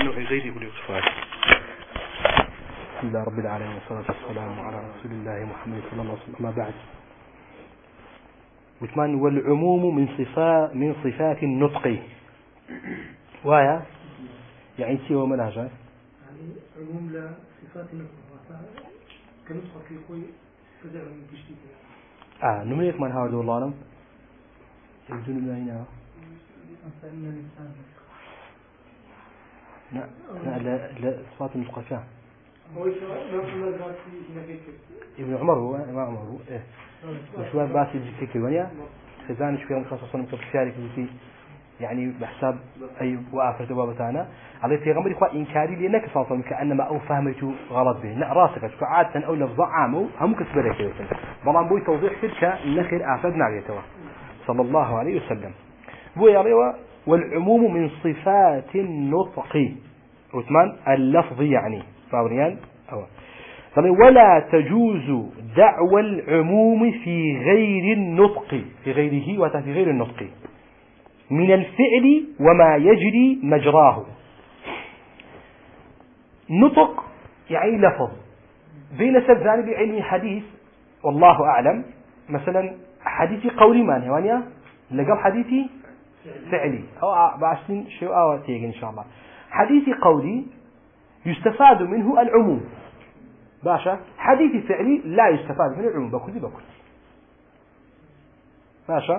غيره للصفات. الحمد لله رب العالمين والصلاة والسلام على رسول الله محمد صلى الله عليه وسلم. ما بعد، مثمان والعموم من صفات النطق ويا يعني سوى منهجه يعني عموم لا صفات النطق كنطق في خوي فجأة من تشتيت نميك من هذا والله أعلم يبدون الله هنا لا صفات النطق كان ابن عمر هو ما عمر هو إيه وشوان باسي الفكر ونيا خزانش في مخصصا من كفشارك بتي يعني بحساب أي وآخر جوابتنا على في غمر إخوة إنكاري لأنك صاصم كأنما أو فهمته غلط به لا راسك شو عادة أو لفظ عامه هم كسبره كده طبعا بوي توضيح تلك النخل أعتدنا عليه صلى الله عليه وسلم بوي عليه والعموم من صفات النطق عثمان اللفظ يعني فاوريان أو ولا تجوز دعوى العموم في غير النطق في غيره وفي غير النطق من الفعل وما يجري مجراه. نطق يعني لفظ بين سبزان بعلم حديث والله أعلم مثلا حديثي قولي ماني وانيا لقب حديثي فعلي أو بعشرين شيء أو تيجي إن شاء الله. حديثي قولي يستفاد منه العموم باشا، حديثي فعلي لا يستفاد منه العموم بكل باشا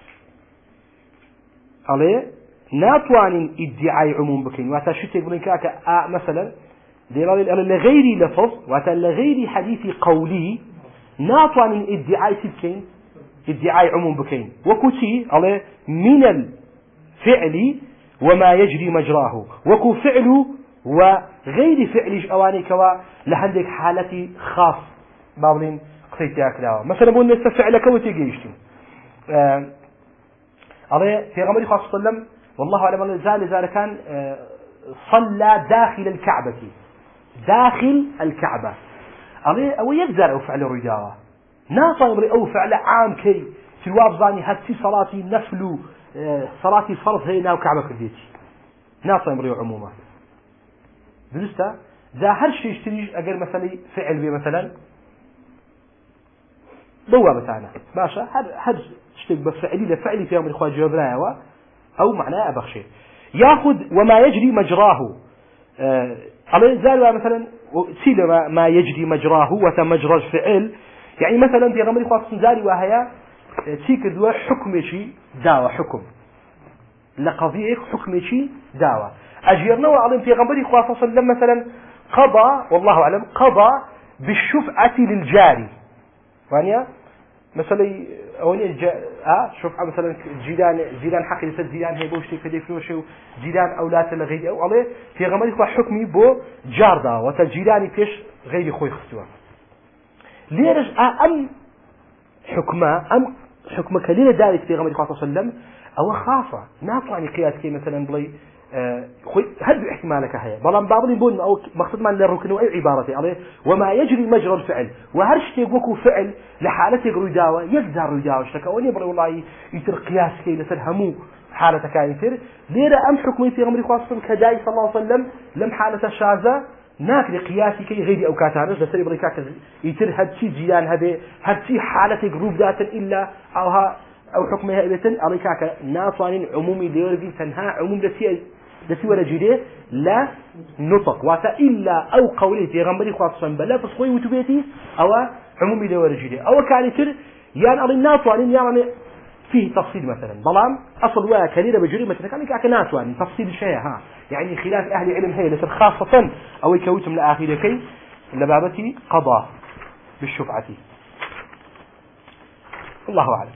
عليه ناتوان ادعاء عموم بكين واتشتي يقولون كاك مثلا لغير لفظ لغير حديث قولي ناتوان ادعاء سبكين ادعاء عموم بكين وكتي عليه من الفعل وما يجري مجراه وكو فعله وغير فعل اواني كوا لحدك حالتي خاص بابلين قصيت ياكلاوا مثلا بقول نستفعل كوتي جيشتي عليه في غمر صلى الله عليه وسلم والله أعلم زال كان صلى داخل الكعبة عليه أو يجزر فعل الرجاء ناصر أو فعل عام كي في الوابزاني هاتي صلاتي نفل صلاتي فرض هنا وكعبة كرديتي ناصر أمره عموما درسته ذا هرش يشتري أجر مثلا فعل بي مثلا بوابتانا ماشا هر تشتغل بفعلي لفعلي في أمر إخوة جبراء أو معناه أبخشي يأخذ وما يجري مجراه على زال مثلا سيل ما يجري مجراه وتمجرى الفعل يعني مثلا في أمر إخوة زاري وهي تيكر دوا حكم شيء دعوة حكم لقضية حكم شيء دعوة أجيرنا وعلم في أمر إخوة صلى الله عليه وسلم مثلا قضى والله أعلم قضى بالشفعة للجاري فانيا مثلا أولي شوف مثلا جيران حقي لسد جيران هي بوشتي كده فلوشوا جيران أولاد لغيري أو عليه في غمري خو حكمي بو جاردا وتجيراني فيش غيري خوي خستوا ليرج أم حكمك ليه ذلك في غمري خو صلى الله عليه وسلم أو خاصة نافعني قياس كي مثلا بلي خوي هل احتمالك هي بلان بعض يقول أو مقصد من الركن أي عبارة عليه وما يجري مجرى الفعل وهرش يقوكو فعل لحالته رجاوة يقدر رجاوة شتك وني بري والله يتر قياس كي لتلهمو حالة كاينتر ليرة أم حكمي في غمر خاصة كداي صلى الله عليه وسلم لم حالة شاذة ناكل قياسي كي غيري أو كاتانش لسري بري كاك يتر هدشي جيان هذه هدشي حالة جروب ذات إلا أو حكمها إبتن أريكاك ناصان عمومي ليرجي تنها عموم دسي ولا جديه لا نطق واتا إلا أو قولي في غمري خاصة بلا تصوي وتبيتي أو عمومي ليرجي جديه أو كارثر يعني أري ناصان يعني فيه تفصيل مثلا ظلام أصل ويا كليرة بجري مثلا كان كأك ناصان تفصيل شيء يعني خلاف أهل علم هي لسر خاصة أو يكوتم لآخر كي لبابتي قضاء بالشفعة الله أعلم.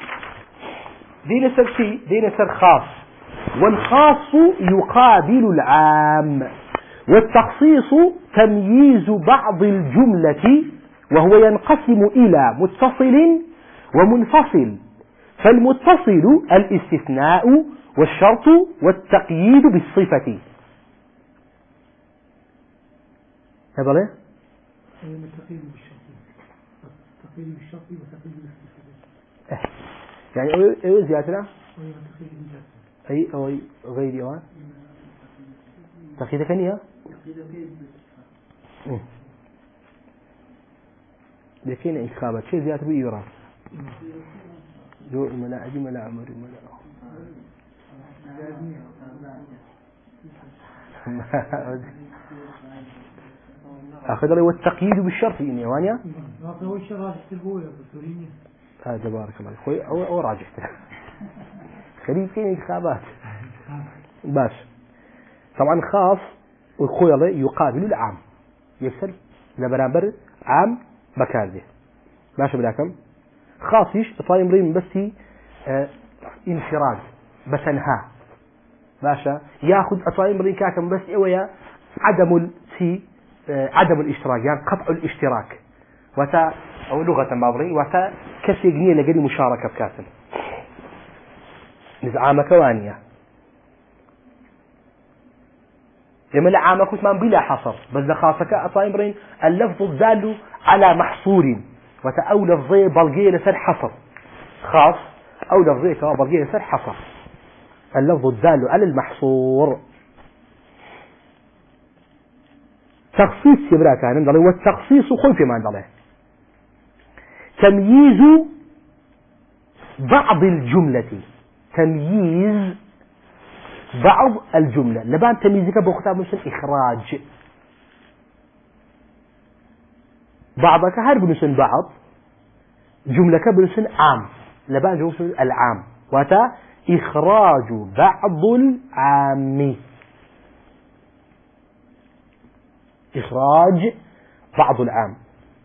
دين سر خاص والخاص يقابل العام والتخصيص تمييز بعض الجملة وهو ينقسم إلى متصل ومنفصل فالمتصل الاستثناء والشرط والتقييد بالصفة هذا ليه؟ التقييد بالشرط والتقييد بالصفة يعني ايه زيادتنا اي او غير اوان تقييد كنيا لكن انتخابات شيء زيادة بيورا جو ملا أجي ملا عمر ملا أخذ لي والتقييد بالشرط إني وانيا هذا بارك الله خوي أو راجحته خليفين انتخابات باش طبعا خاص والخوي يقابل العام يفسر لبرابر عام بكارده باش بلاكم خاصيش طايم ريم بس انفراد بسنها باشا ياخذ اطايم ريم كاكم بس اويا عدم الاشتراك يعني قطع الاشتراك وتا او لغه مابري وتا كسي جنيه لقد مشاركه بكاسم نزعامك وانيه يملا عامك وثمان بلا حصر بس خاصك أطايم رين اللفظ الدال على محصور وتأو لفظية بلغية لسر حصر خاص أو لفظية بلغية لسر حصر اللفظ الدال على المحصور تخصيص يبراك عن والتخصيص خوي في ما عندله تمييز بعض الجملة تمييز بعض الجملة لبان تمييزك بوقتها مثل إخراج بعضك هر بنسن بعض جملك بنسن عام لبان جملة العام وتا إخراج بعض العام إخراج بعض العام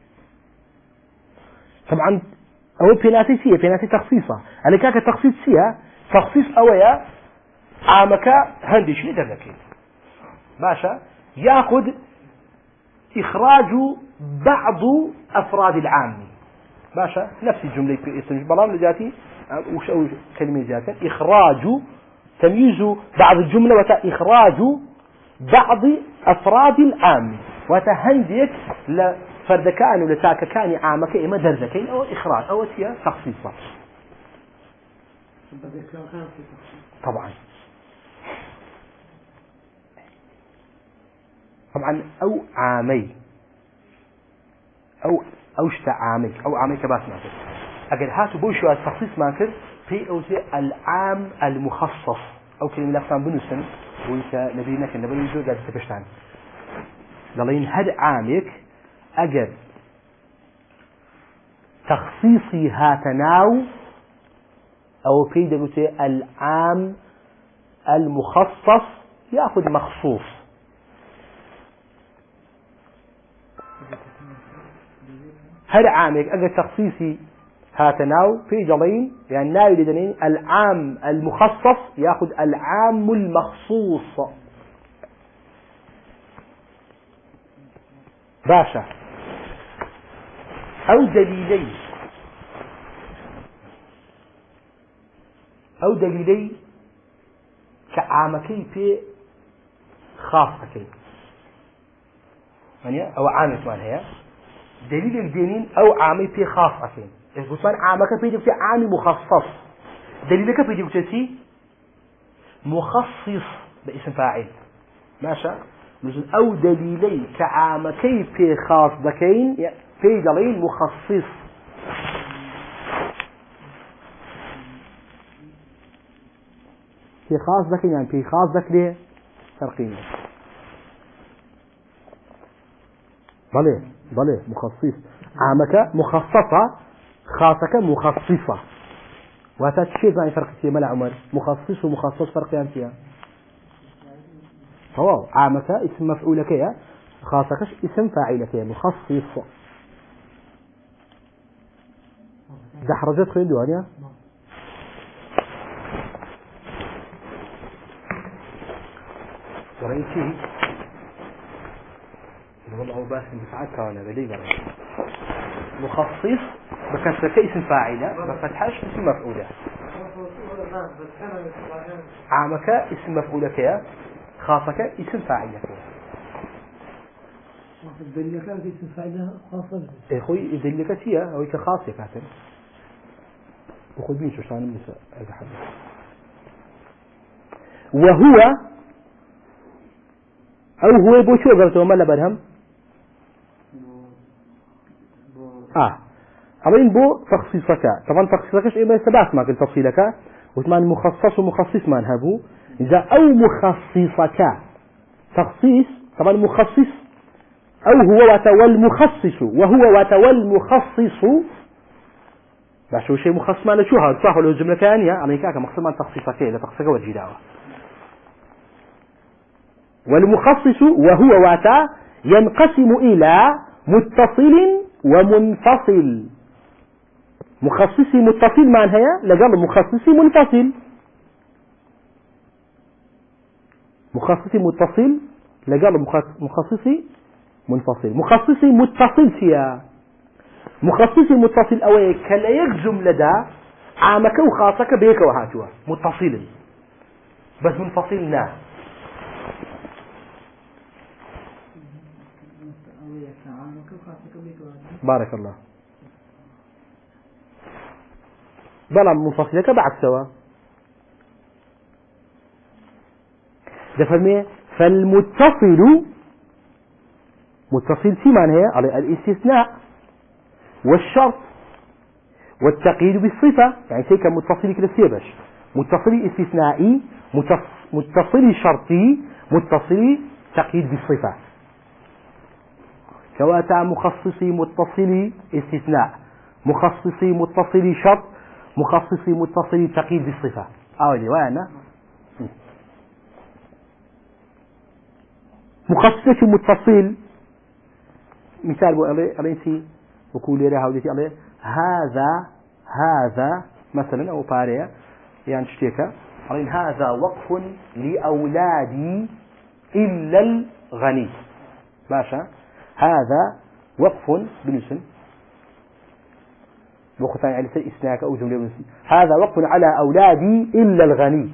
طبعا أو بيناتي سيا بيناتي تخصيصة أنا كاك تخصيص سيا تخصيص أويا عامك هندش لدركين باشا ياخذ إخراج بعض أفراد العام باشا نفس الجملة في اسم بلام لجاتي وش أو كلمة جاتي إخراج تمييز بعض الجملة وإخراج بعض أفراد العام وتهنديك لفردكان ولتاككان عامك إما درجكين أو إخراج أو هي تخصيصا طبعا أو عامي أو شتا عامي أو عامي كباس ماكر أجل هاتوا بوشوا التخصيص ماكر في أوتي العام المخصص أو كلمة لفظان بنسن وإنت نبينا كنا بنجو قاعد تبشتان لالين هاد عامك أجل تخصيصي هاتناو أو في دلوتي العام المخصص يأخذ مخصوص هل عامك أجل تخصيصي هاتناو في جلين يعني ناوي لدنين العام المخصص يأخذ العام المخصوص باشا أو دليلي كعامكي في خاصكي يعني أو عامك من هي دليل الدينين أو عامي في خاصكي إذا عامك في جبت عامي مخصص دليلك في جبت مخصص باسم فاعل ماشي مثل أو دليلي كعامكي في خاص بكين في دليل مخصص في خاص بكين يعني في خاص بك ليه فرقين بلى مخصص عامك مخصصة خاصك مخصصة وهذا شيء فرق فيه ملا عمر مخصص ومخصص فرقيان فيها هو عامك اسم مفعولك يا خاصك اسم فاعلك يا مخصص دحرجت خير دوانيا ورأيت شيء والله بس بساعات كان بليغ مخصص بكسرك اسم فاعله بفتحش اسم مفعوله عامك اسم مفعولك يا خاصك اسم فاعلك الدليل كان في اسم فاعله خاصة يا اخوي الدليل هي او كخاصه كاتب وخذ بين شو شان النساء هذا حد وهو أو هو بو شو قلت وما لبرهم أمين بو تخصيصك طبعا تخصيصك إيه ما سبعت معك التفصيلك وثمان مخصص ومخصص ما نهبو إذا أو مخصصك تخصيص طبعا مخصص أو هو والمخصص وهو والمخصص بس هو شيء مخصص ما شو هذا صح ولا جملة ثانية عليك مخصص ما تخصيصك إذا تخصيصك والجداوة والمخصص وهو واتا ينقسم إلى متصل ومنفصل مخصصي متصل معناها لقال مخصصي منفصل مخصصي متصل لقال مخصصي منفصل مخصصي متصل فيها مخصصي متصل أوي كلا يجزم لدى عامك وخاصك بيك وهاتوا متصل بس منفصلنا بارك الله بلا منفصلك بعد سوا دفرمي فالمتصل متصل في معنى على الاستثناء والشرط والتقييد بالصفة يعني شيء كمتصل كده سيبش متصل استثنائي متصل شرطي متصل تقييد بالصفة كواتا مخصصي متصلي استثناء مخصصي متصلي شرط مخصصي متصلي تقييد بالصفة أولي وانا مخصصي متصل مثال بو عليه وكل يرى هوديتي عليه هذا مثلا أو باريا يعني اشتيكا عليه هذا وقف لأولادي إلا الغني باشا هذا وقف بنسن بوختان على إسناك أو جملة بنسن هذا وقف على أولادي إلا الغني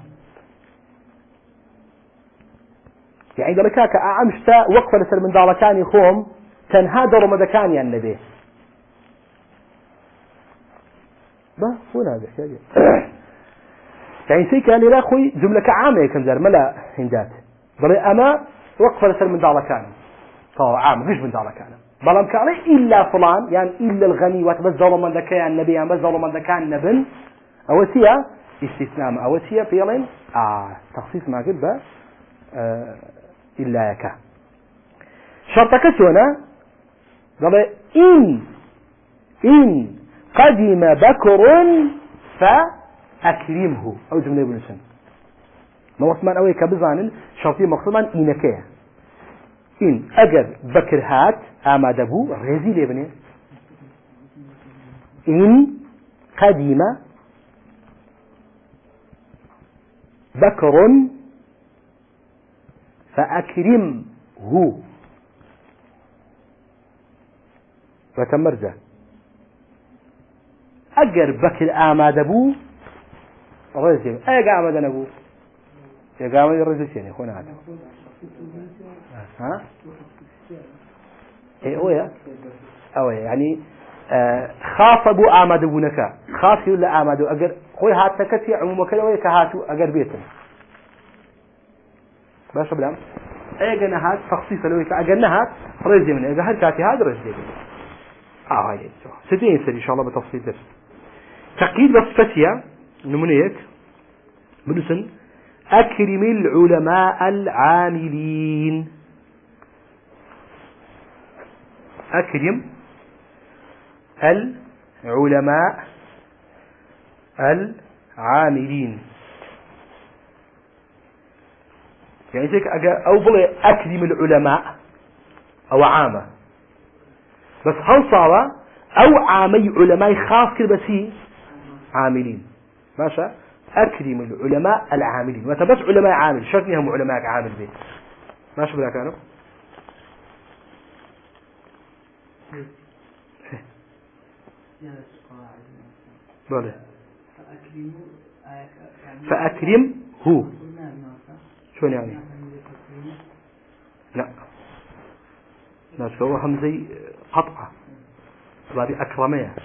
يعني قال لك أعمشتا وقف لسر من داركاني خوم كان هذا رمضكاني النبي با هنا هذا حاجة يعني سيك يعني لا خوي جملة عامة كم زار ملا هندات بل أما وقف لسر من داركاني طبعا عام مش من داركاني بلام كان إلا فلان يعني إلا الغني وتبز ظلم ذاك النبي يعني بس ظلم ذاك النبي أوسيا استثناء أوسيا فيلين تخصيص ما قبل إلا يك شرطك شونا قال إن قدم بكر فأكرمه أو جملة ابن سن ما وصمان أوي كبزان شرطي مقصودا إنك إن أجر بكر هات آماد أبو رزي لابنه إن قدم بكر فأكرمه وتمرجع أجر بكر آماد أبو رزي أي قامد أبو يا قامد الرزي يعني خون هذا ها إيه أويا أويا يعني خاف أبو آماد أبونك خاف ولا آماد أجر خوي هات تكتي عموما كذا ويا كهاتو أجر بيتنا باش بلام أي جناهات تخصيص لو يكأجناهات رزي من إذا هالكاتي هذا رزي هاي ستين سر إن شاء الله بتفصيل بس تقييد بصفتها نمونيك بنسن أكرم العلماء العاملين أكرم العلماء العاملين يعني هيك أو بلي أكرم العلماء أو عامة بس هل صار أو عامي علماء خاص كده بس عاملين ماشي أكرم العلماء العاملين وتبس علماء عامل شرطني هم علماء عامل بيه ماشي بلا كانوا بله فأكرم هو شو يعني لا هو همزي قطعة هذه أكرمية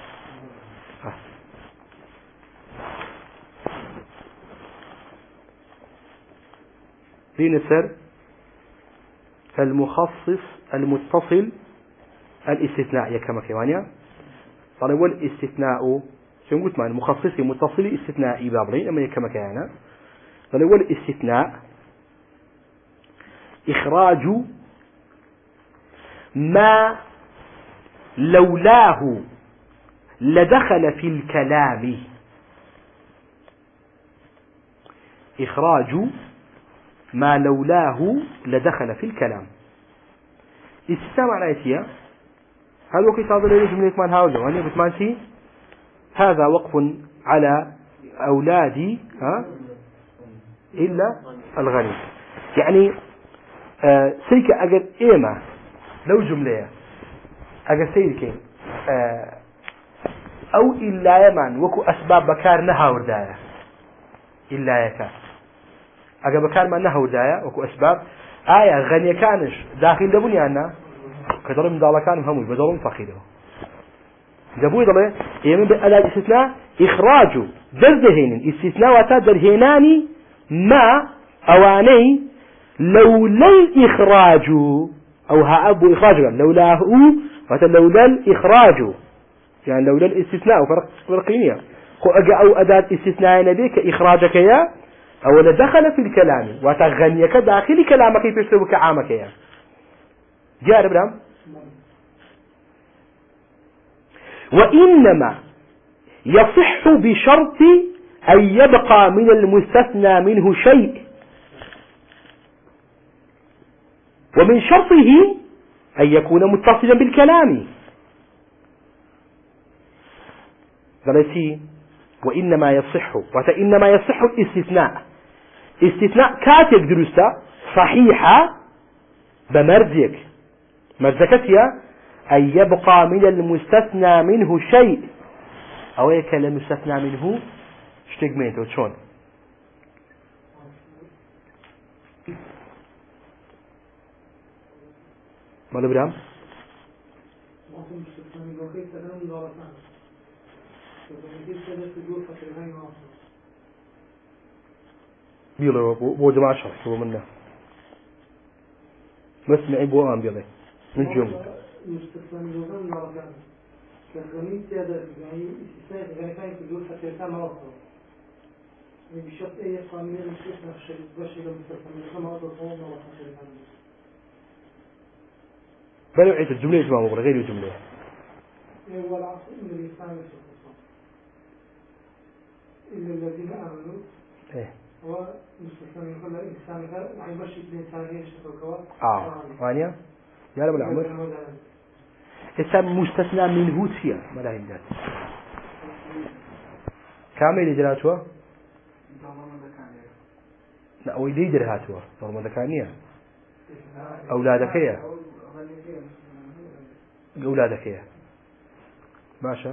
في نسر كالمخصص المتصل الاستثناء كما كيوانيا قال والاستثناء شو قلت معنا مخصص متصل استثناء بابلين أما كما كيانا قال والاستثناء إخراج ما لولاه لدخل في الكلام. إخراج ما لولاه لدخل في الكلام. استثناء معناه إيش؟ هذا وقت هذا اللي جملة من هذا وأنا قلت مانتي هذا وقف على أولادي إلا الغني. يعني سيك أجر إيما لو جملة أجر سيرك أو إلا يمن وكو أسباب بكار نهاور دايا إلا يكا أجر بكار ما نهاور دايا وكو أسباب آية غني كانش داخل دبني أنا كدرم دالا كان هموي بدلهم فقيره جابوي ضله يمن بأداة الاستثناء إخراج درهين استثناء وتدرهناني ما أواني لولا الإخراج أو هأبو إخراج لولاه لولا الإخراج يعني لولا الاستثناء فرقينية أو أداة استثناء نبيك إخراجك يا أو دخل في الكلام وتغنيك داخل كلامك يفسرك عامك يا جارب نعم. وإنما يصح بشرط أن يبقى من المستثنى منه شيء ومن شرطه أن يكون متصلا بالكلام. وإنما يصح وإنما يصح الاستثناء استثناء كاتب درسته صحيحة بمرجك مرجكتها أن يبقى من المستثنى منه شيء أو يكون المستثنى منه اشتقميته شون ماذا برام بيلا بو جماعة شرح هو منه مسمعي بو آن بيلا من جملة مستثنى من وزن مرجان كالغني سيادة يعني استثناء غير كان يقول حتى كان مرضه يعني بشرط أي قانون المستثنى الشيء بشر المستثنى من كما هذا القانون مرة حتى بل عيد الجملة اسمها مغرى غير الجملة هو العصر إن الإنسان يسقط إلا الذين آمنوا هو مستثنى من كل إنسان غير يعني بشر الإنسان غير يشتغل وانيا يا رب العمر اسم مستثنى منه فيها ما لا يمدد كامل إجراءاتها لا ويدي إجراءاتها ضرب ذكانية أولادك يا أولادك يا ماشى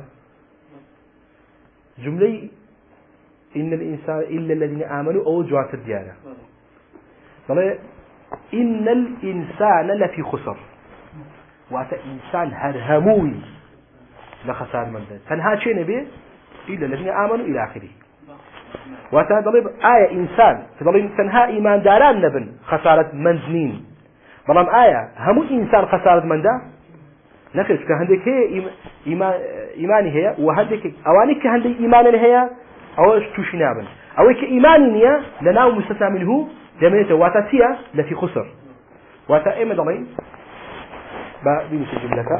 جملة إن الإنسان إلا الذين آمنوا أو جوات الديانة طلع إن الإنسان لفي خسر وأتى إنسان هرهموي لخسار من ذلك تنها شيء نبي إلا الذين آمنوا إلى آخره وأتى ضرب آية إنسان فضل تنها إيمان داران نبن خسارة منزنين بلام آية همو إنسان خسارة من ده نكرت كهندك هي إيماني هي وهندك أوانك كهندك إيمان هي أو توشنابن أو كإيمانية لنا مستثنى منه جميلته واتسيا لفي خسر واتا إما ضمين بمسجم لك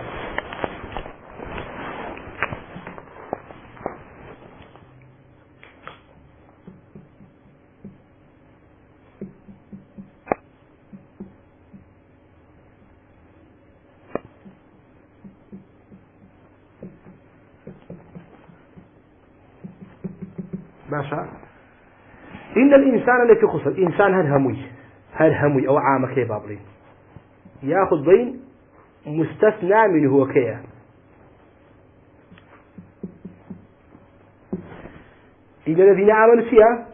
ماشا إن الإنسان التي خسر إنسان هرهمي أو عامك بابلين يأخذ بين مستثنى منه هو كيا إذا الذين عملوا فيها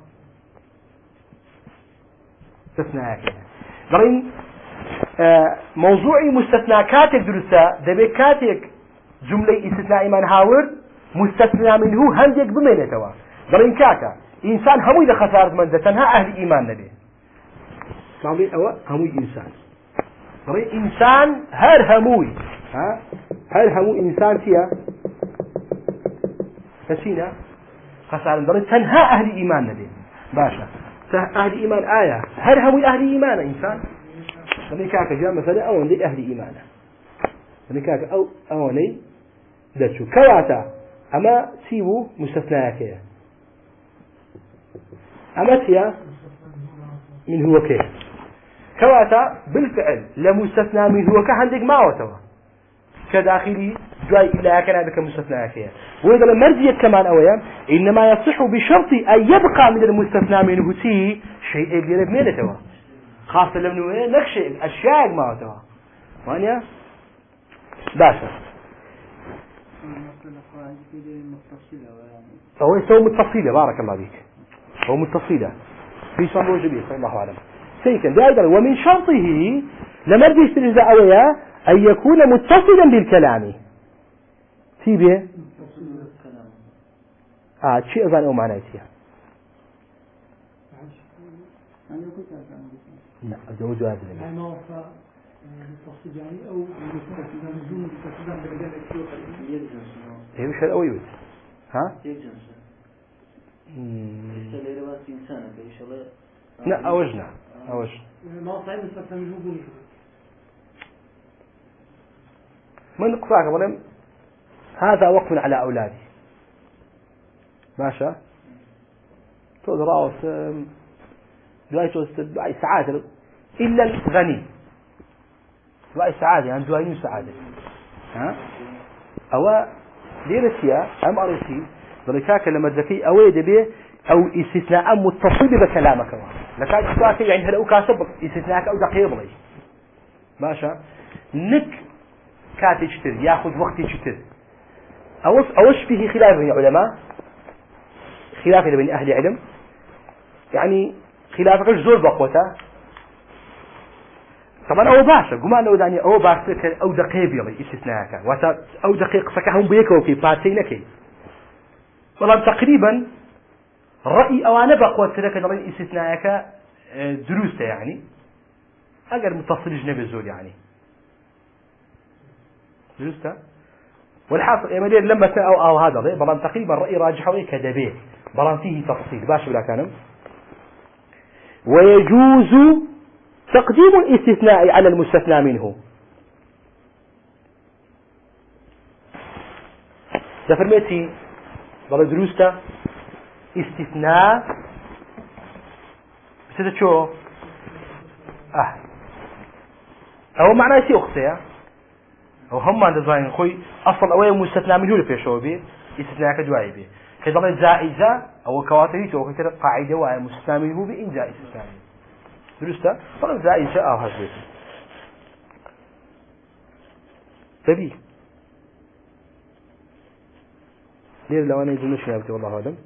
استثناء ضرين موضوعي مستثنى كاتك درسة دبي كاتك جملة استثناء من هاورد مستثنى منه هنديك بمينتوا ضرين كاكا إنسان هموي لخسارة من ذا تنها أهل إيمان نبي معلومين أو هموي إنسان بري إنسان هر هموي ها هر همو إنسان فيها فسينا خسارة بري تنها أهل إيمان نبي باشا أهل إيمان آية هر هموي أهل إيمان إنسان بري كاك جاء مثلا أولي أهل إيمان بري كاك أولي دشو كواتا أما سيبو مستثناك أما تيا من هو كيه كواتا بالفعل لمستثنى من هو كهندق ما وتوا كداخلي جاي إلا كان بك مستثنى كيه وإذا المرجية كمان أويا إنما يصح بشرط أن يبقى من المستثنى منه شيء يقرب ميلة توا خاصة لمنه نكشي أشياء ما وتوا وانيا باشا هو يسوي متصلة بارك الله بك هو متصلة في صنع وجبية صلى الله عليه وسلم سيكن بأيضا ومن شرطه لمرجي استرجاء أويا أن يكون متصلا بالكلام تيبه شيء أظن أو معنى يتيا لا أجوز هذا هي مش الأويوت ها لا أوجنا من قصاك ظلم هذا وقف على أولادي ماشا تدرى دعاء سعادة إلا الغني دعاء سعادة يعني دعاء سعادة ها أو ليرسيا أم أرسي ذلك لما ذكي أو يدبي أو استثناء متصل بكلامك لكن تقول يعني هذا أكاسب استثناءك أو دقيق بلي ماشا نك كاتي شتر ياخذ وقتي شتر أوش فيه خلاف بين العلماء خلاف بين أهل العلم يعني خلافك زور بقوته طبعا أو باشا قمان لو داني أو باشا أو دقيق بلي استثناءك وتا أو دقيق سكهم بيكو في باتينك والله تقريبا الرأي أو أنا بقوة لك نرى استثناءك دروسة يعني أجر متصل جنب الزول يعني دروسة والحاصل إيمانير لما أو هذا بلان تقريبا الرأي راجح كذبه بلان فيه تفصيل باش ولا كان ويجوز تقديم الاستثناء على المستثنى منه دفرميتي بلان دروسة استثناء بس شو أو معناه شيء أختي أو هم عند زين خوي أصل أول مستثنى منه لفيشوا به استثناء كدواعي به كذا زائزة أو كواتري تو كتير قاعدة وعي مستثنى منه بإن جائز استثناء درسته طبعا زائزة أو هذا تبي ليه لو أنا يزول شيء أبتي والله أعلم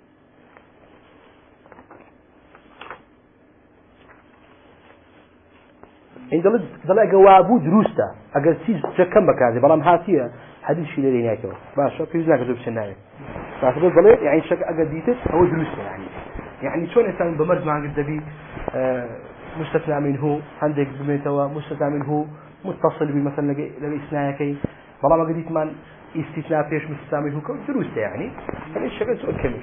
إن ضل جوابه دروسته أجل سيز كم بكذا بلام هاتيه حديث شيء اللي هناك باشا في زناك جب سناية فهذا ضل يعني شك أجل ديته هو دروسته يعني شو الإنسان بمرج مع الدبي مستثنى منه عندك بميتوا مستثنى منه متصل بمثلا لقي إثناء بلام قديت من استثناء فيش مستثنى منه دروسته يعني هذا الشيء سؤال كم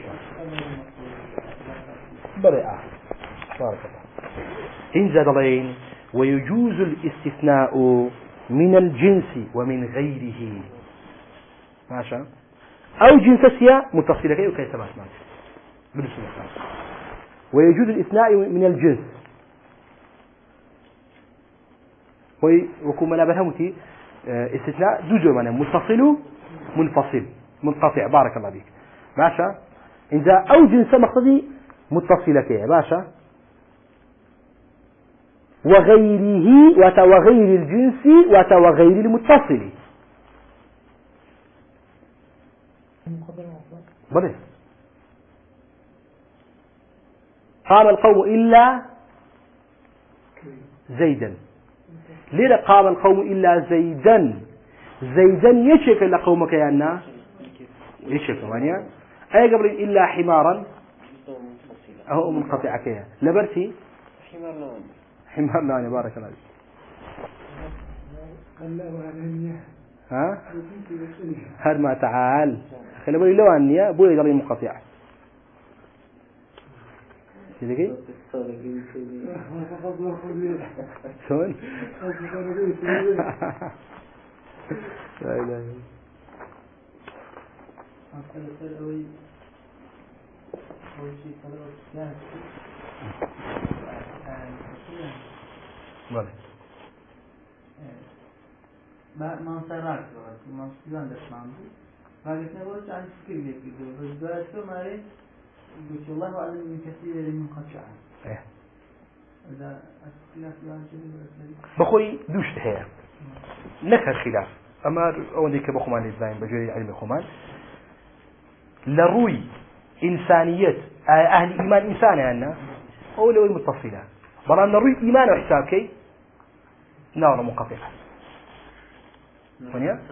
بريئة بارك الله إن زاد لين ويجوز الاستثناء من الجنس ومن غيره ماشي أو جنس سيا متصلة كي وكي سمعت ويجوز الاستثناء من الجنس وكما لا بهمتي استثناء زوجه من متصل منفصل منقطع بارك الله بك ماشي إذا أو جنس مقصدي متصلة كي ماشي وغيره وغير الجنس وغير المتصل بلى قام القوم إلا زيدا ليه قام القوم إلا زيدا زيدا يشك لقومك يا الناس يشك مانيا أي قبل إلا حمارا أهو منقطع كيا لبرتي حمار لا بارك الله ها هذا ما تعال خلي بالي لو أني أبوي يجري منقطع كذي شلون لا لا ما صارت ما سيان دشمن بعدين نقول عن فكر يكيدو بس ده شو ماري قلت الله أعلم من كثير من قطع إذا أسئلة بخوي دوشت هي نكر خلاف أما أوليك بخمان الزين بجري علم خمان لروي إنسانية أهل إيمان إنسان عنا أو لو المتصلة برا نروي إيمان وحسابك نار منقطعة ونيا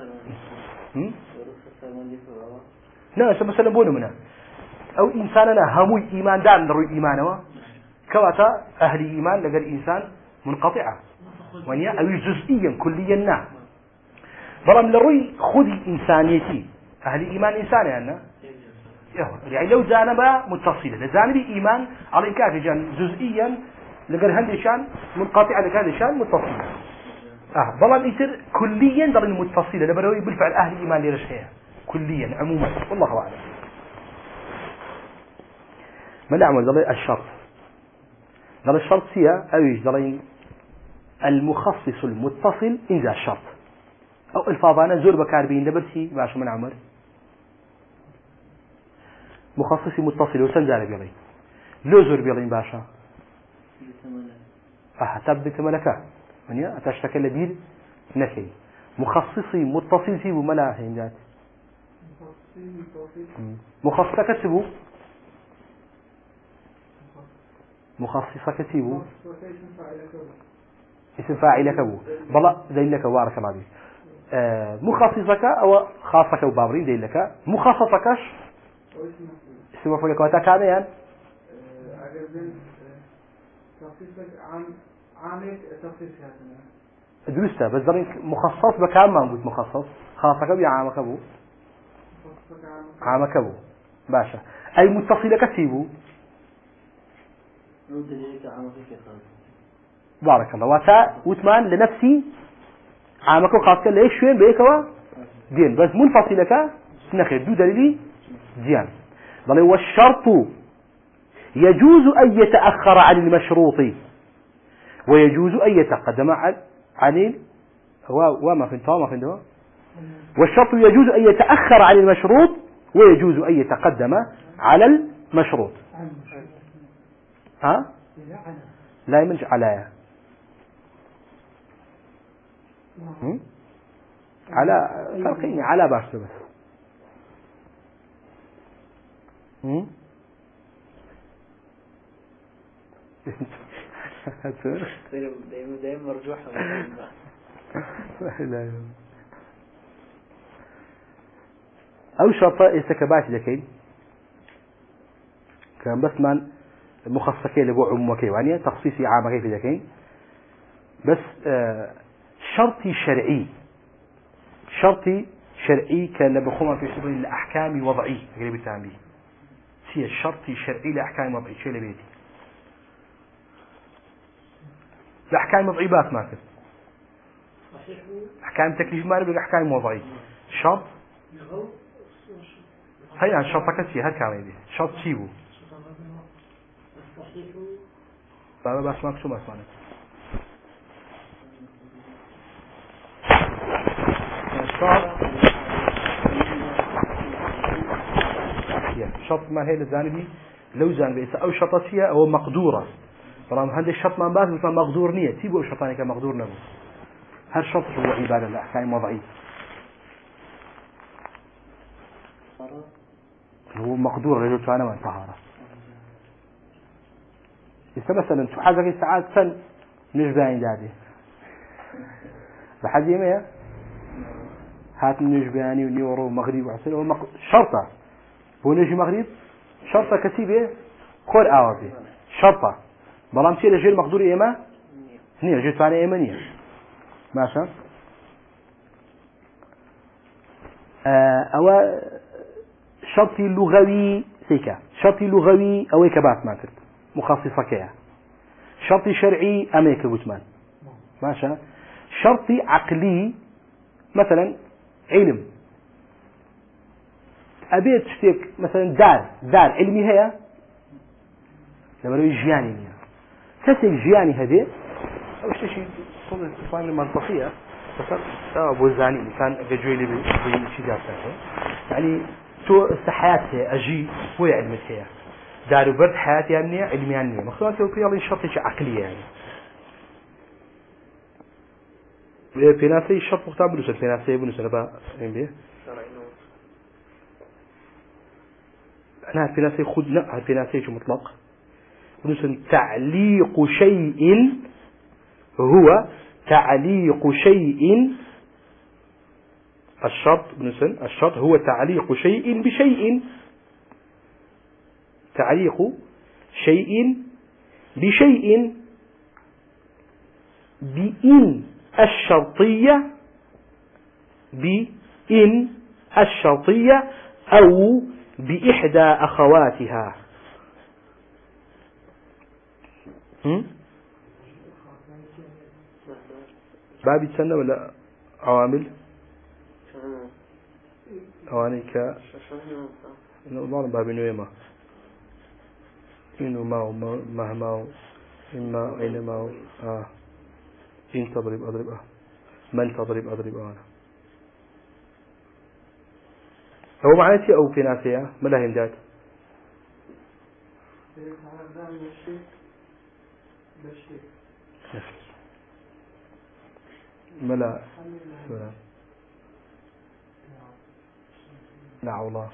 لا مثلا بونو منا أو إنساننا هموي إيمان دان نروي إيمانه كواتا أهل إيمان لقى الإنسان منقطعة ونيا أو جزئيا كليا نا برام لروي خذي إنسانيتي أهل إيمان إنسان عنا يعني لو جانبا متصلة لجانب إيمان على إنكاف جان جزئيا لقى هندشان منقطعة لقى هندشان متصلة برام يصير كليا در المتصلة لبروي بالفعل أهل إيمان لرشحها كليا عموما والله أعلم. ما نعمل ذلك الشرط ذلك الشرط هي أويش ذلك المخصص المتصل إنزال الشرط أو الفاظانا زور بكاربين دبرتي باش من عمر مخصص متصل وسنجال بيلين لو زور بيلين باشا تبت ملكا من أتشتكى لبيل نفي مخصصي متصل سيبو ملاهي إنجات مخصص كتبو مخصص كتبو اسم فاعلك أبو بلا زي لك بارك الله فيك مخصصك أو خاصك وبابرين زي لك مخصصكش اسم مفعولك وتكامل يعني درسته بس ضرين مخصص بكام ما نقول مخصص خاصك أبو عامك أبو عامك أبو باشا أي متصل كتبو بارك الله وتا وثمان لنفسي عامك وخاصك ليش شوين بيكوا دين بس منفصلك نخير دو دليلي زيان ضل والشرط يجوز أن يتأخر عن المشروط ويجوز أن يتقدم عن وما فهمتوا والشرط يجوز أن يتأخر عن المشروط ويجوز أن يتقدم على المشروط ها لا يمنج على على فرقين على باش بس دائما مرجوح أو شرطة استكبات لكين كان بس من مخصصين لبو عموكي يعني تخصيصي عامكي في ذكين بس شرطي شرعي كان لبخوما في سبيل الأحكام وضعي غير بالتعبير هي الشرطي شرعي لأحكام وضعي شو اللي بيدي الأحكام وضعي بات ماكس أحكام تكليف ما نبغى أحكام وضعي شرط هيا الشرط كسي هاد كام يدي شرط شيبو بابا بس ما كسوم أسمعنا شرط ما هي الجانبي لو جانبي أو شرطية أو مقدورة طبعا هذا الشرط ما باز مثل مقدور نية تيبو شرطاني كمقدور نبو هل شرط هو عبادة الأحكام وضعي هو مقدور رجل تعالى من طهارة إذا مثلا تحاجك ساعات سن نجباني دادي بحد يمية هات نجباني ونيورو مغرب وعسل هو شرطة هو نجي مغرب شرطة كتيبة كل آوابي شرطة بلام سير جيل مقدور إيما نية جيل تعالى إيما نية ماشا أو شرط لغوي سيكا شرط لغوي أو كبات ما كرت مخصصة كيا شرط شرعي أميك بوتمان ماشي شرط عقلي مثلا علم أبيت شتيك مثلا دار علمي هي لما لو جياني كسر جياني هذه أو شيء صنع صنع المنطقية أبو الزاني كان جويلي بشيء جالسة يعني تو حياته أجي هو علمك هي دار وبرد حياتي يعني علمي يعني مخصوصا لو في الله شرط عقلية يعني في ناس الشرط مختار بنوس في ناس بنوس أنا بقى بيه أنا في ناس خدنا في ناس شو مطلق بنوس تعليق شيء هو تعليق شيء الشرط بنوس الشرط هو تعليق شيء بشيء تعليق شيء بشيء بإن الشرطية أو بإحدى أخواتها بابي تسنى ولا عوامل أوانيك والله بابي نويمة إنه ما مهما إما أينما إن تضرب أضرب من تضرب أضرب أنا هو معناتي أو في ناسية ما لهم ذات ملا لا والله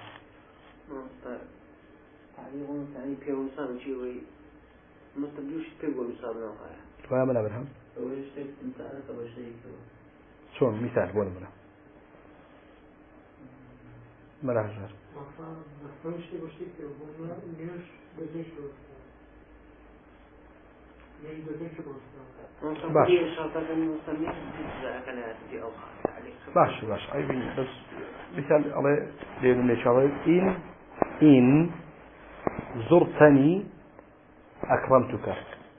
تعليق يعني بيوصل شيء ما تبدوش تقول صار ولا ملا برهم أول شيء أنت عارف أول شيء شون مثال ولا ملا هجر باش أي بس مثال الله لأن إن شاء الله إن زرتني أكرمتك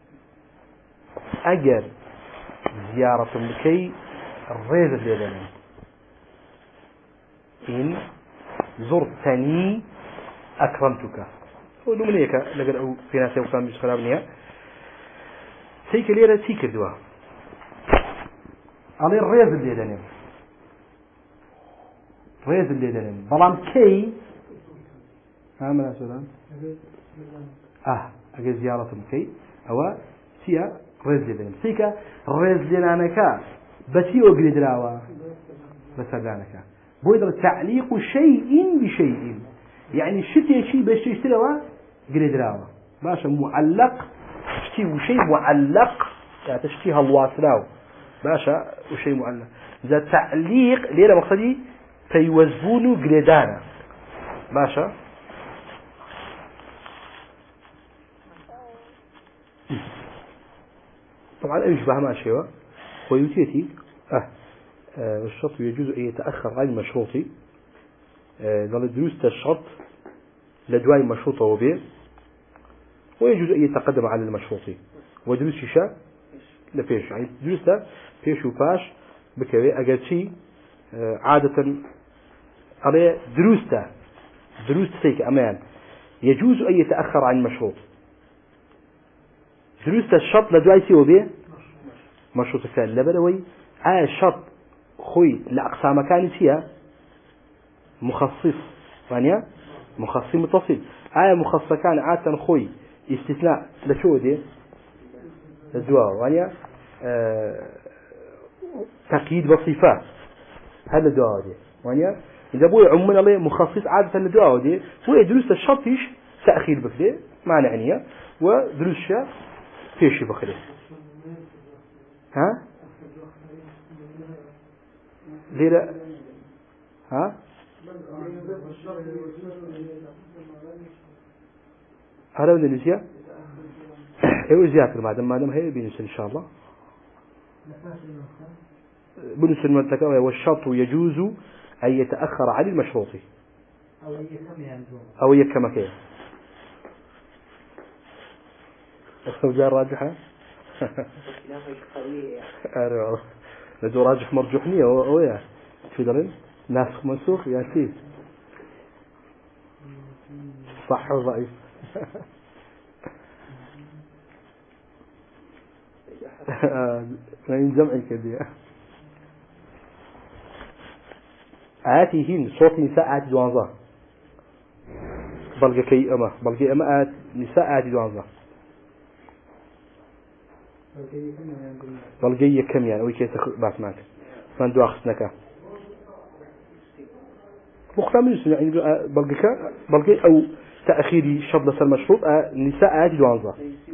أجر زيارة لكي الريز الليلاني إن زرتني أكرمتك ولو من هيك لقد أو في ناس يوصل مش خلابنيها سيك ليرة سيك دوا على الريز الليلاني ريز الليلاني بلام كي هاملا سلام أجر زيارة لكي أو سيا ريز لنا سيكا ريز لنا كا بسي أقرد راوا بسرعانك بويدر تعليق شيء بشيء يعني شيء بشيء اشتروا قرد راوا باشا معلق شتي وشيء معلق يعني تشتيها الواصلاو باشا وشيء معلق إذا تعليق ليلة مقصدي تيوزبون قردانا باشا طبعا يشبه ما شيء ويتيتي الشرط يجوز أن يتأخر عن المشروط ظل دروس الشرط لدواء مشروطه وبيه ويجوز أن يتقدم على المشروط ودروس شاء لفيش يعني دروس فيش وفاش بكوي أجرتي عادة على دروس سيك أمان يجوز أن يتأخر عن المشروط دروس الشرط لدواء سي وبيه مشروط كان لبلوي الشرط خوي لأقسام مكان فيها مخصص يعني مخصص متصل مخصص كان عادة خوي استثناء لشو دي الدواء يعني تقييد بصفات هذا الدواء دي يعني إذا بوي عموما الله مخصص عادة الدواء دي هو دروس الشرط فيش تأخير بكده ما نعنيه ودروس شيء فيش بكده ها ليه ها هذا من النسية ايوه زيادة ما دام هي بنسل ان شاء الله بنسل المنطقة والشرط يجوز أن يتأخر عن المشروط أو يكم كيه الزوجة راجحة أروح لدو راجح مرجوحني أو يا في درين ناسخ منسوخ يا سيد صح وضعيف من جمع كذي آتيهن صوت نساء آتي دوانزا بلقي أما آت نساء آتي دوانزا بلقي كم يعني أو كيس باس معك من دو أخذناك مختار من اسمه يعني بلقي أو تأخيري شبلة المشروط نساء آتي دوانزا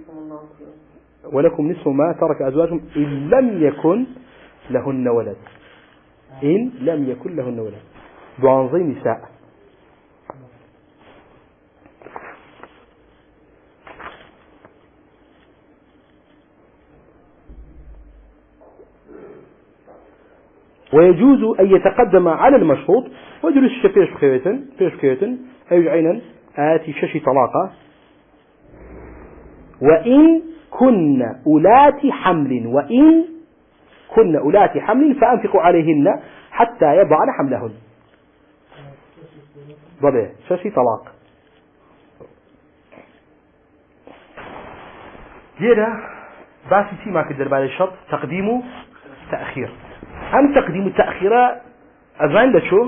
ولكم نصف ما ترك أزواجهم إن لم يكن لهن ولد إن لم يكن لهن ولد دوانزي نساء ويجوز أن يتقدم على المشروط ويجلس بيش بخيوة أي عينا آتي ششي طلاقة وإن كن أولات حمل فأنفقوا عليهن حتى يضعن حملهن ضبع ششي طلاق جيدا باسي سيما كدر بعد الشرط تقديم تأخير أم تقديم التأخير أذان لشو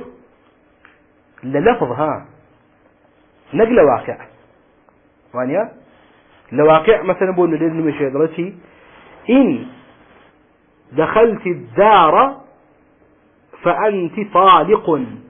للفظها نقل واقع وانيا لواقع مثلا بقول لازم مشي درتي إن دخلت الدار فأنت طالق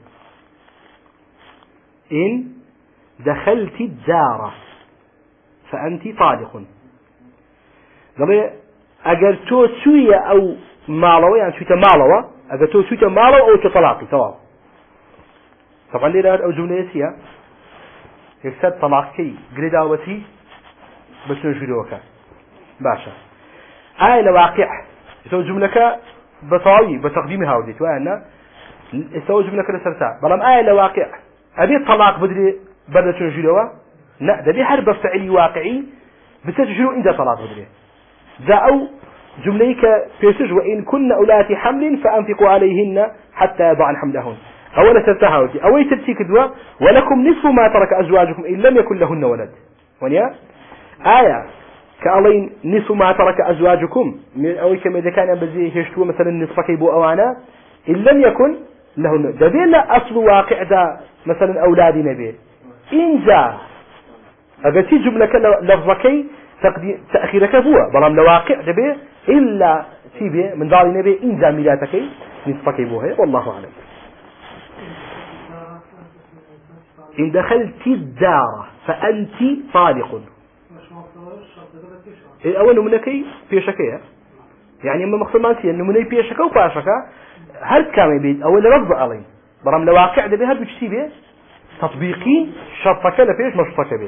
إن دخلت الدار فأنت طالق ضمن أجرتو سوية أو مالوة يعني سوية مالوة أجرتو سوية مالوة أو تطلاقي تمام طبعا ليه أو جملة سيا يكسر طلاقي قريداوتي بس نجريوك باشا لواقع يسوي جملك بطاوي بتقديمها وديت وأنا يسوي جملك لسرساء بلام لواقع أبي الطلاق بدري بدل تنجريوه لا ده دي حرب فعلي واقعي بتجرو إن ده طلاق بدري ذا أو جمليك فيسج وإن كن أولات حمل فأنفقوا عليهن حتى يضعن حملهن أولا سرساها ودي أو يتبتيك دوا ولكم نصف ما ترك أزواجكم إن لم يكن لهن ولد ونيا كألين نصف ما ترك أزواجكم أو كما إذا كان بزي هشتوا مثلا نصف كيبو أوانا إن لم يكن لهن ده بيلا أصل واقع ده مثلا أولادي نبي إن جاء أغتي جملك لفظكي تأخيرك هو بلام لواقع دبي إلا تيبي من دار نبي إن جاء ميلاتك نصف كيبو هي والله أعلم إن دخلت الدار فأنت طالق أول نمونكي بيشكيها يعني أما مقصود مانسي النموني بيشكا وباشكا هل كامي بيد أول لفظ علي برام لواقع ده هل بتشتي به تطبيقي شرطك لفيش مشطك به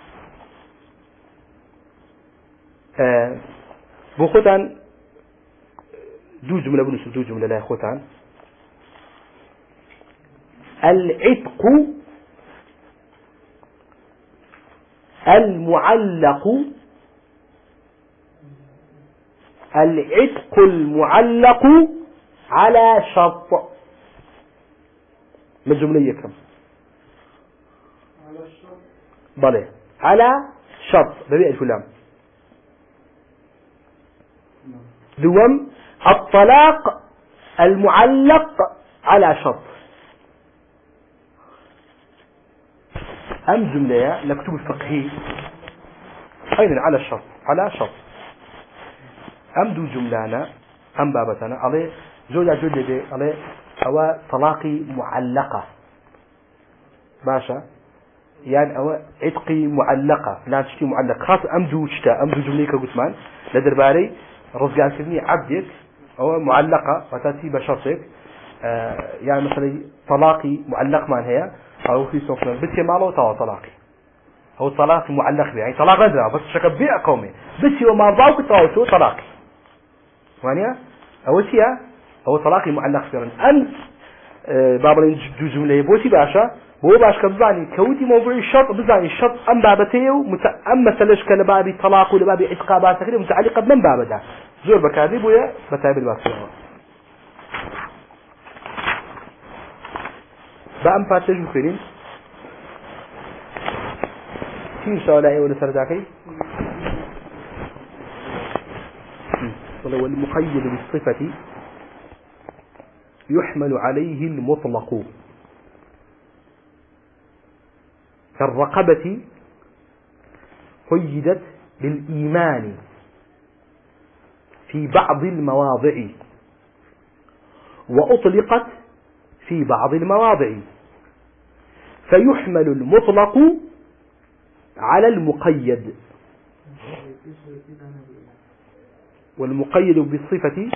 بخوتان دو جملة بنسل دو جملة لا خوتان العتق المعلق على شرط من جملة كم على الشرط بلى على شرط ببيع الفلام دوم الطلاق المعلق على شرط أم جملة لكتب الفقهي أيضا على الشرط على شرط أم دو جملانا أم بابتنا عليه زوجة دي عليه أو طلاقي معلقة باشا يعني أو عتقي معلقة لا تشتي معلق خاص أم دو جملة كقسمان لدرباري رزقان كذني عبدك أو معلقة وتأتي بشرطك يعني مثلا طلاقي معلق مان هي أو في صوفنا بس ماله توا طلاقي أو طلاقي معلق به يعني طلاق غير بس شكل بيع قومي بس هو ما ضاوك توا شو طلاقي وانيا أو شيء أو طلاقي معلق فيرن أن بابلين جملة بوتي باشا بو باش كبزاني كوتي موضوع الشرط بزاني الشرط أم بابتيه أم مثلش كلبابي طلاق ولبابي إتقابات كده متعلقة بمن بابدا زور بكادي بويا بتعب الباكسيون بأم فاتج بخيرين كم سؤال أيه ولا سرداكي والمقيد بالصفة يحمل عليه المطلق كالرقبة قيدت بالإيمان في بعض المواضع وأطلقت في بعض المواضع فيحمل المطلق على المقيد والمقيد بالصفة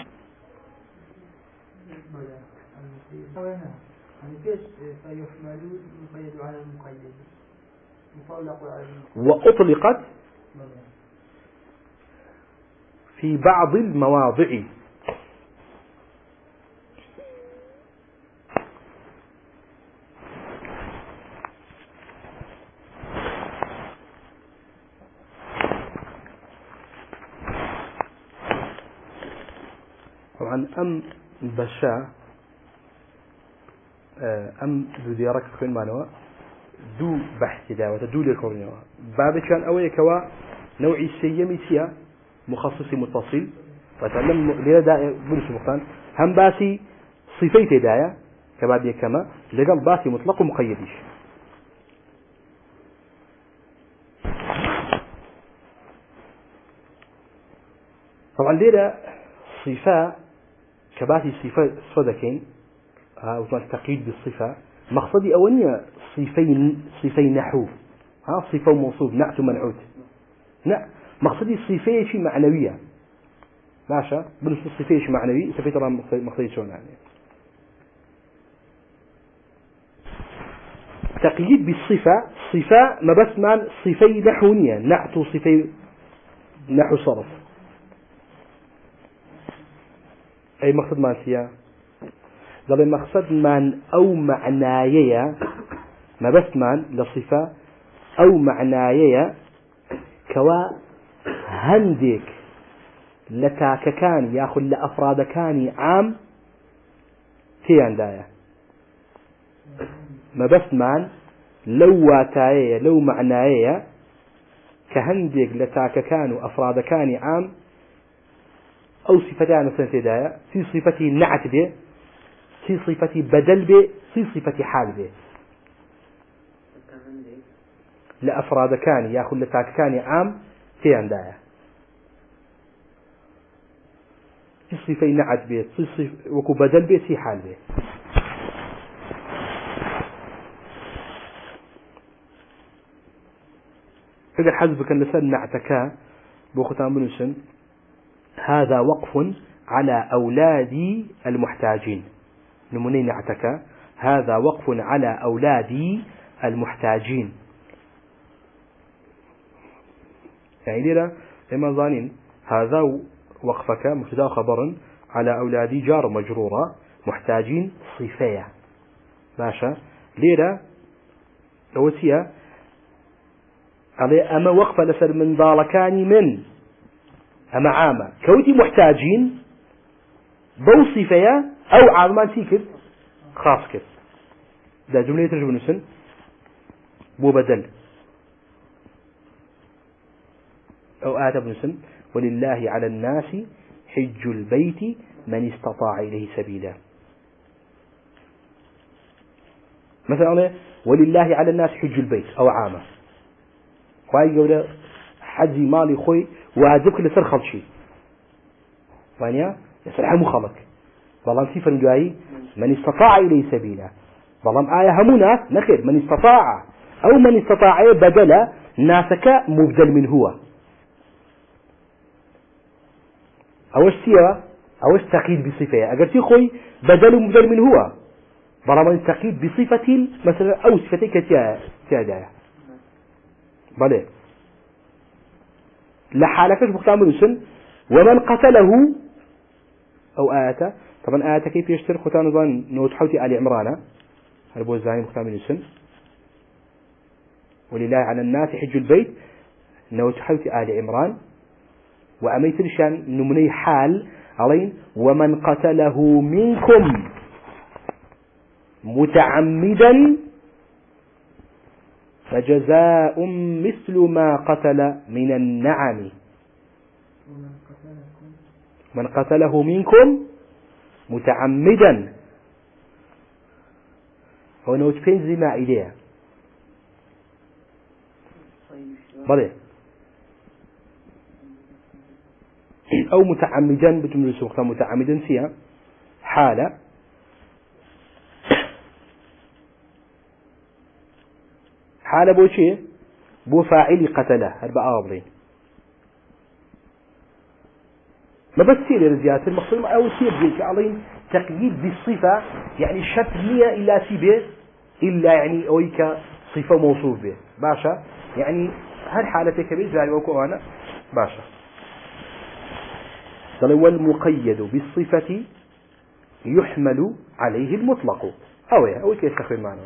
وأطلقت في بعض المواضع طبعا أم بشا أم دو ديارك خوين مانوا دو بحث دا وتدو لكورنيوا باب كان أوي كوا نوعي سيميتيا مخصص متصل وتعلم ليه دا بنش مقتان هم باسي صفيت دايا كبعد كما لقال باسي مطلق ومقيدش طبعا ليه صفة كباسي صفدكين أو تقييد بالصفة مقصدي أولية صفين نحو صفة وموصوف نعت ومنعوت مقصدي صفين شيء معنوية ماشى بالنسبة الصفين شيء معنوي سفيت ترى مقصدي شلون يعني تقييد بالصفة صفة ما بس مان صفين نحونية نعت وصفين نحو صرف أي مقصد مانسيا ضل مقصد من أو معنايا ما بس من لصفة أو معنايا كوا هندك لتاككان ياخذ لأفراد كاني عام تيان دايا ما بس من لو واتايا لو معنايا كهندك لتاككان وأفراد كاني عام أو صفتان سنة دايا في صفته نعت به في صفة بدل به في صفة حال به لأفراد كان يأخذ لتاك كان عام في عندها في صفة نعت به في صفة وكو بدل به في حال به إذا حسبك اللسان نعتك بوختان بنسن هذا وقف على أولاد المحتاجين نموني نعتك هذا وقف على أولاد المحتاجين يعني لنا لما ظانين هذا وقفك مبتدا خبرا على أولاد جار مجرورة محتاجين صفية ماشا ليرة لوتيا على أما وقف لسر من ذالكاني من أما عامة كوتي محتاجين بو صفية أو عالمان تيكر خاص كر ده جملة يترجم نسن بو بدل أو آتب نسن ولله على الناس حج البيت من استطاع إليه سبيلا مثلا ولله على الناس حج البيت أو عامة خواهي قوله حجي مالي خوي واجبك لسر خلشي وانيا يسرح مخلق بلان صفة جاي من استطاع إليه سبيلا بلان آية همونا نخير من استطاع أو من استطاع بدل ناسك مبدل من هو أوش سيرة أوش تقييد بصفة أجرتي خوي بدل مبدل من هو بلان تقييد بصفة مثلا أو صفتك تيادايا بلى لحالكش بختام نسن ومن قتله أو آية طبعا آياتك كيف يشترك ختان ظن نوت حوتي آل عمران هربو الزعيم ختام السن ولله على الناس حج البيت نوت حوتي آل عمران وأميت لشان نمني حال علين ومن قتله منكم متعمدا فجزاء مثل ما قتل من النعم من قتله منكم متعمدا هو نوت فين زي ما إليه بلى أو متعمدا بتمر السوق متعمدا فيها حالة بو شيء بو فاعل قتله أربعة أبرين ما بس سير الزيادة المقصود أو سير جيك علين تقييد بالصفة يعني شرط نية إلا سيبه إلا يعني أويك صفة موصوف به باشا يعني هل حالتك بإجرار وكو أنا باشا والمقيد بالصفة يحمل عليه المطلق أو كيف يستخدم معنا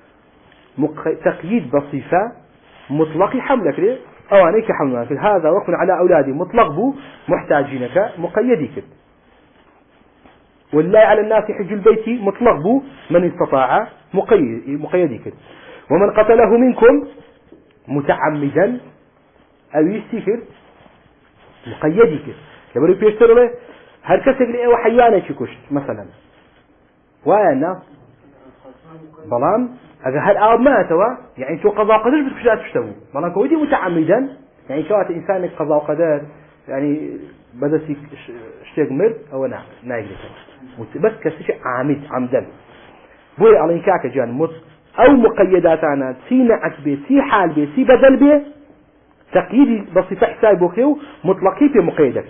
تقييد بصفة مطلق حملك ليه أو أنيك حملك هذا وقف على أولادي مطلق بو محتاجينك مقيدك والله على الناس حج البيت مطلق بو من استطاع مقيدك ومن قتله منكم متعمدا أو يستكر مقيدك لما يبيشتر له هل كسك لي أو حيانة كشت مثلا وأنا بلان أجا هل أب ما توا يعني تو قضاء قدر بتكشات تشتوي بلان كودي متعمدا يعني كوات إنسان قضاء قدر يعني بدأ شيء مرد أو نعم نايجلك بس كسيش عمدا بوي على إنكاك جان أو مقيدات أنا سي نعت به سي حال به سي بدل به تقييد بصفة حساب بوكيو مطلقي في مقيدك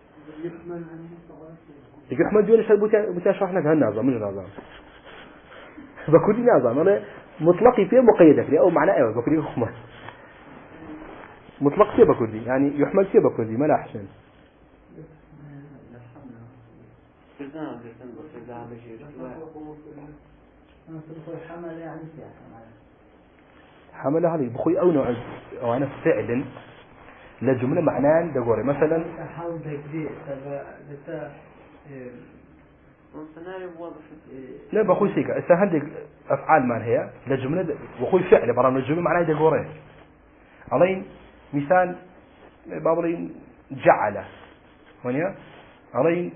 يحمل بيون شرب بتشرحنا كهالنظام مش نظام بكل نظام أنا مطلقي في مقيدك أو معناه أيوة بكل يحمل مطلق في بكل يعني يحمل في بكل ما لا أحسن حمل هذه بخوي أو نوع أو أنا فعلا لجملة معناه دقوري مثلا لا بخوي سيكا استهندق أفعال ما هي لجملة بخوي فعل برام الجملة معناه دقوري علين مثال بابلين جعله ونيا علين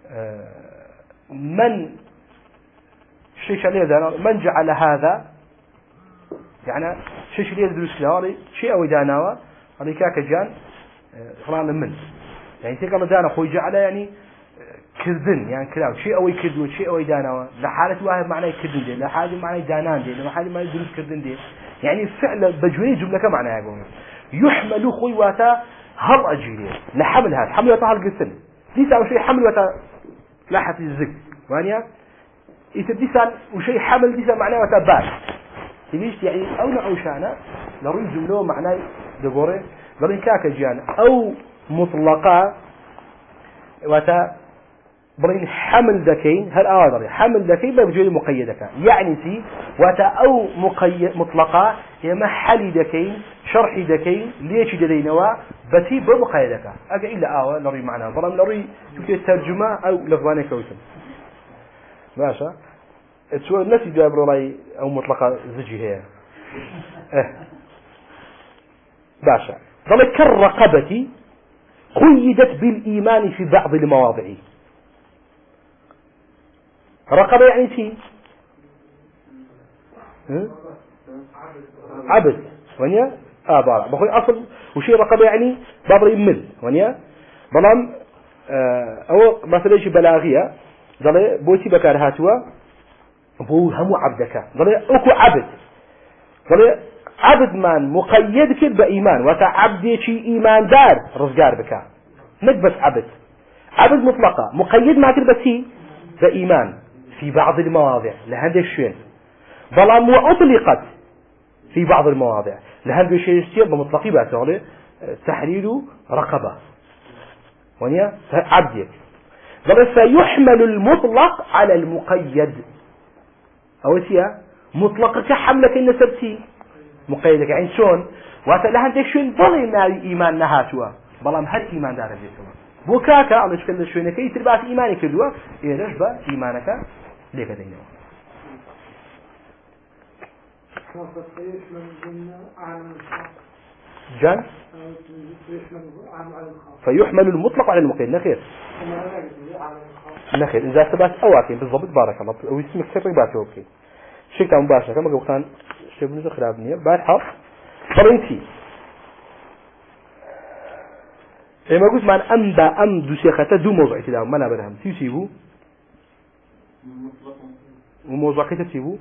من شيء عليه ذا من جعل هذا يعني شيء اللي يدرس له شيء أو داناوا هذا كاك جان خلانا من يعني تقول دانا خوي جعله يعني كذن يعني كلام شيء أو يكذب شيء أو داناوا لحالة واحد معناه يكذب دي لحالة معناه دانان دي لحالة معناه يدرس كذن دي يعني فعل بجوري جملة كمعنى يقول يحمل خوي واتا هل أجيلي لحمل هذا حمل واتا هالقسم ليس أو شيء حمل واتا لاحة الزق وانيا يتبديسان وشيء حمل ديسان معناه واتا بال تبيش يعني أو نوع شأنه لري جمله معناه دقوري لري كاك جيان أو مطلقة واتا برين حمل دكين هل أقدر حمل دكين بوجود مقيدك يعني سي واتا أو مقيد مطلقة يما حلي دكين شرحي دكين ليش دلينوا بتي بمقيدك أجا إلا لري معناه برام لري شوف الترجمة أو لفظاني كويسا ماشا تسوى الناس يجاب رأي أو مطلقة زجي هي باشا ضل كالرقبة قيدت بالإيمان في بعض المواضع رقبة يعني شيء عبد ونيا بارا بخوي أصل وشي رقبة يعني بابر يمل ونيا بلام أو مثلا شيء بلاغية ضل بوتي بكار هاتوا بو همو عبدك ضل أكو عبد ضل عبد من مقيد كد بإيمان وتعبد شيء إيمان دار رزقار بك نكبس عبد مطلقة مقيد ما تلبسي بإيمان في بعض المواضع لهذا الشيء ظلام وأطلقت في بعض المواضع لهذا الشيء يصير بمطلقي بأسره تحرير رقبة ونيا عبدك ضل فيحمل المطلق على المقيد أو تيا مطلق كحملك النسبتي مقيدك يعني شون واتلهن تكشون ضل ما إيمان نهاتوا بلام هر إيمان دار بيتوا بوكاكا على شكل شوينك يتربات إيمانك الدوا إيرش با إيمانك ليك دينه جان فيحمل المطلق على المقيد نخير نخير إذا ثبت أواكي بالضبط بارك الله ويسمك سبق باتي أوكي شكرا مباشرة كما قلتان شبه نزو خلابنية بعد حرف فرنتي إما قلت معنا أم دو سيخة دو موضوع كده ما نابدهم تيسيبو وموضوع كده تيسيبو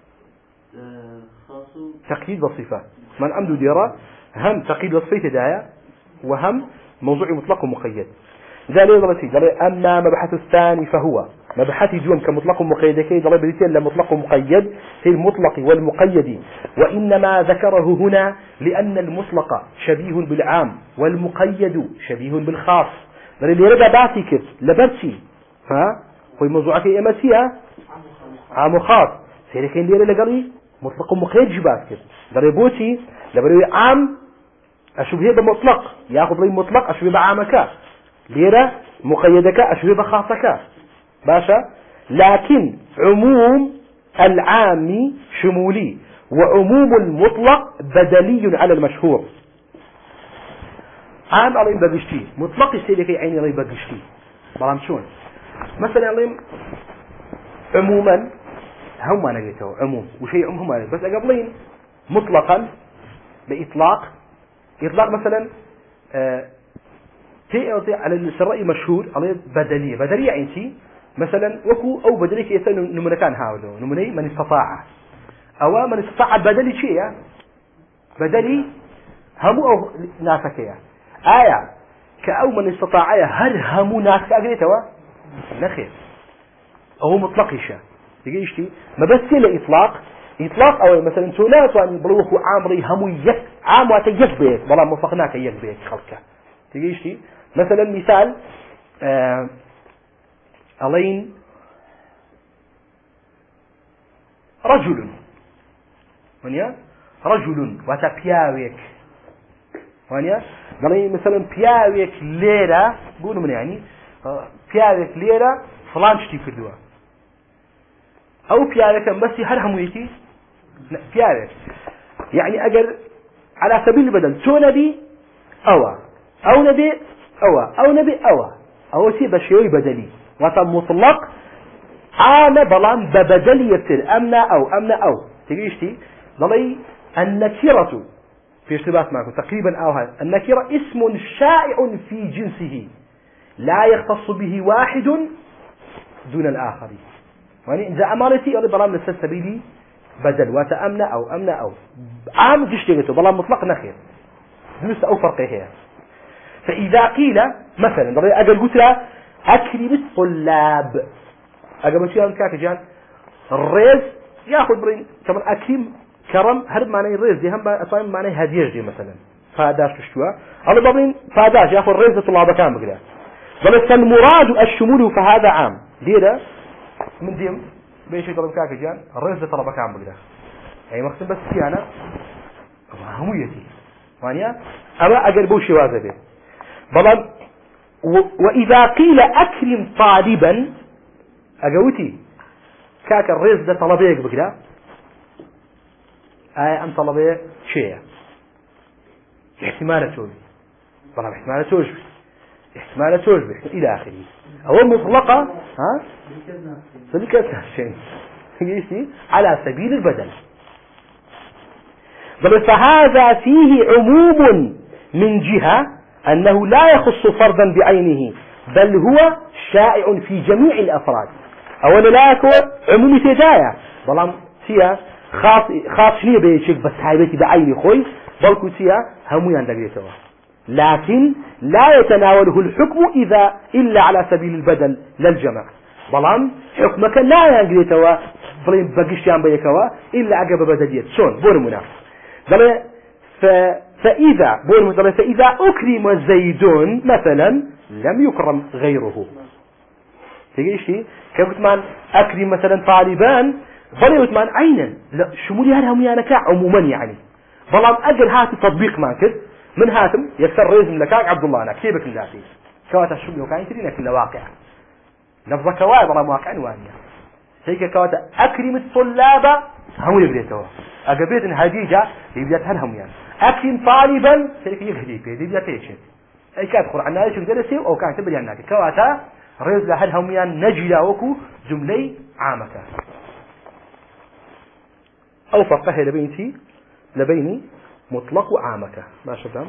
تقييد وصفة من أم دو ديرا هم تقييد وصفة تدايا وهم موضوع مطلق ومقيد ذا ليه ضلتي ضلي أما مبحث الثاني فهو مبحث دوم كمطلق ومقيد كي ضلي بريتين لمطلق ومقيد في المطلق والمقيد وإنما ذكره هنا لأن المطلق شبيه بالعام والمقيد شبيه بالخاص ضلي اللي ربا باتي كت لبرتي ها هو موضوعك إمسيها عام وخاص سيركين ليرة لقلي مطلق ومقيد جبات كت ضلي بوتي لبري عام أشبه بمطلق يأخذ لي مطلق أشبه بعامك ليرة مقيدك أشبه بخاصك باشا لكن عموم العام شمولي وعموم المطلق بدلي على المشهور عام عليهم بقشتي مطلق السيدة عيني عليهم بقشتي بلام شون مثلا عليهم عموما هم ما نقيته عموم وشيء هم ما بس قبلين مطلقا بإطلاق مثلا تأتي على الرأي مشهور على بدلية يعني مثلا وكو أو بدلية يسأل نمنا كان هاولو نمني من استطاع أو من استطاع بدلي شيء بدلي هم أو ناسكيا آية كأو من استطاع هل هم ناسك أجريتوا نخير أو مطلق إيشا تيجي إشتي ما بس له إطلاق أو مثلا ثلاث وان بروح عامري هم عام واتيك بيك بلا مفقناك يك بيك خلقه تيجي إشتي مثلا مثال ألين رجل ونيا رجل وتبياويك ونيا ألين مثلا بياويك ليرة قولوا من يعني بياويك ليرة فلان شتي كردوا أو بياويك بس هرهم ويكي بياويك يعني أجر على سبيل البدل شو نبي أو نبي أو شيء بشيء بدلي وطن مطلق عام بلان ببدل يبتل أمنا أو تقيشتي ضلي النكرة في اشتباك معكم تقريبا أو هذا النكرة اسم شائع في جنسه لا يختص به واحد دون الآخر يعني إذا أمالتي أولي بلان لسل سبيلي بدل وتأمنا أو عام تشتغلته بلان مطلق نخير دلست أو فرقه هي فإذا قيل مثلا ضلي أقل قلت له أكرم الطلاب أقل شيء كاك جان الرئيس ياخذ برين كمان أكرم كرم هرب معناه الرئيس دي هم أصلا معناه هديج دي مثلا فاداش تشتوا الله برين فاداش ياخذ الرئيس الطلاب كان بقوله بس المراد الشمول فهذا عام ديره من ديم بيش يطلب كاك جان الرئيس الطلاب كان بقوله يعني مقصد بس في أنا هميتي وانيا أما أقل بوشي وازبه بلان وإذا قيل أكرم طالبا أقوتي كاك الرئيس ده طلبيك بكده أم طلبيك شيء احتمال توجب بلان احتمال توجب إلى آخره أول مطلقة ها سلكة شيء يجي على سبيل البدل بل فهذا فيه عموم من جهة أنه لا يخص فردا بعينه بل هو شائع في جميع الأفراد أولا لا يكون عمومي تجايا بلان سيا خاص نية بيشيك بس هايبتي بعيني خوي بلكو سيا هميان دقيتوا لكن لا يتناوله الحكم إلا على سبيل البدل للجمع بلان حكمك لا ينقليتوا بلين بقشيان بيكوا إلا عقب بدلية شون بورمنا بلين فإذا أكرم زيد مثلا لم يكرم غيره تيجي شيء كبتمان أكرم مثلا طالبان بل وتمان عينا لا شمولي هرهم يانك عموما يعني بلام أجل هات تطبيق ما كد من هاتم يكسر ريزم لك عبد الله أنا كيفك اللاتي كواتا الشمل وكاين ترينا كل واقع لفظك واي بلام واقع وانيا هيك كواتا أكرم الطلاب هم يبديتوا أجابيت هديجة يبدأ هرهم يعني أكرم طالبا هيك يهدي في يبدأ تيجي أي كاد قرآن نايش درسي أو كان تبدي عنك كواتا ريز لهرهم يعني نجلا وكو جملة عامة أو فقه لبيني مطلق وعامك ما شدام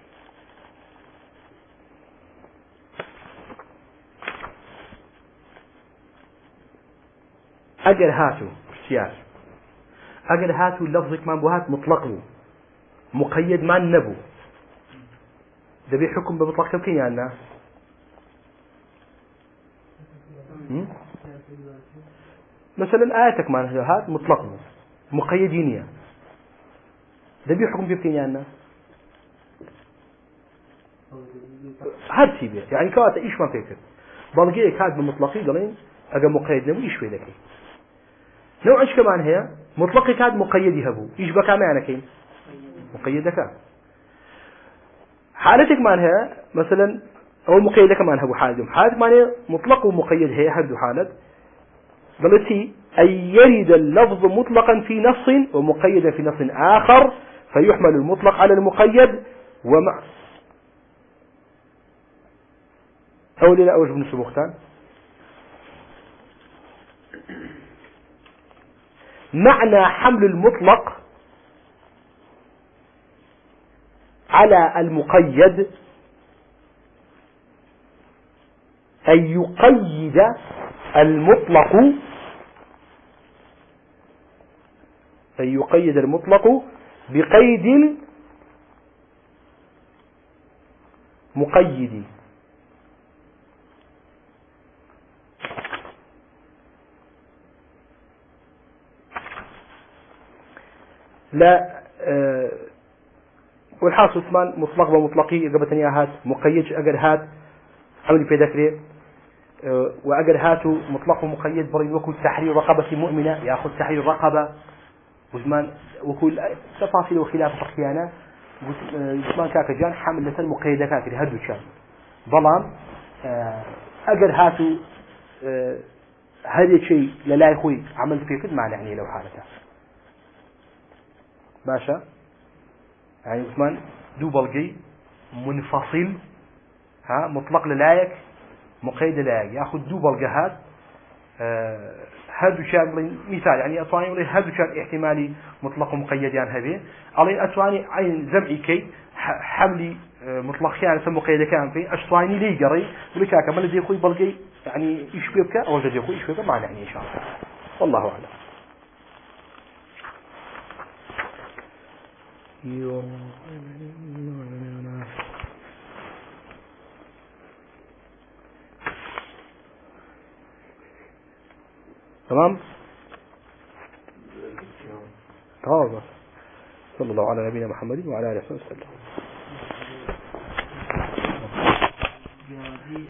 أجل هاتو سياس أجل هاتو لفظك ما بوهات مطلق مقيد ما النبو ده بيحكم بمطلق كم كيانا مثلا آياتك ما هات مطلق مقيدين ده بيحكم كيف كيانا هاد سيبه يعني كواتا إيش ما فكر بلقيه كاد بمطلقي قالين أجا مقيد نبو إيش في ذكي نوعش كمان هي مطلقي كاد مقيد يهبو إيش بكا معنا كين مقيد كا حالتك مان هي مثلا أو مقيد كمان هبو حالتك مان هي مطلق ومقيد هي هدو حالت قالتي أن يرد اللفظ مطلقا في نص ومقيدا في نص آخر فيحمل المطلق على المقيد ومع أولي لا أوجب نصف مختان معنى حمل المطلق على المقيد أن يقيد المطلق بقيد مقيد لا والحاصل ثمان مطلق ومطلقي قبل هات مقيد أجر هات حولي في ذكره وأجر هاتوا مطلق ومقيد بري وكل تحرير رقبة مؤمنة يأخذ تحرير رقبة وزمان وكل تفاصيل وخلاف فقيانة وزمان كاكجان حملة مقيدة كاكري هدو شان ظلام أجر هاتوا هذا شيء لا يخوي عمل فيه كد معنى يعني لو حالته باشا يعني عثمان دو بلقي منفصل ها مطلق للايك مقيد للايك ياخذ دو بلقهات هادو شان مثال يعني أتواني ولا هادو شان احتمالي مطلق ومقيد يعني هذه على أتواني عين زمعي كي حملي مطلق يعني مقيد كان في أشواني لي جري ولك كمان الذي يخوي بلقي يعني إيش بيبكى أو الذي يخوي إيش بيبكى معنى يعني إن شاء الله والله أعلم. تمام صلى الله على نبينا محمد وعلى آله وصحبه وسلم.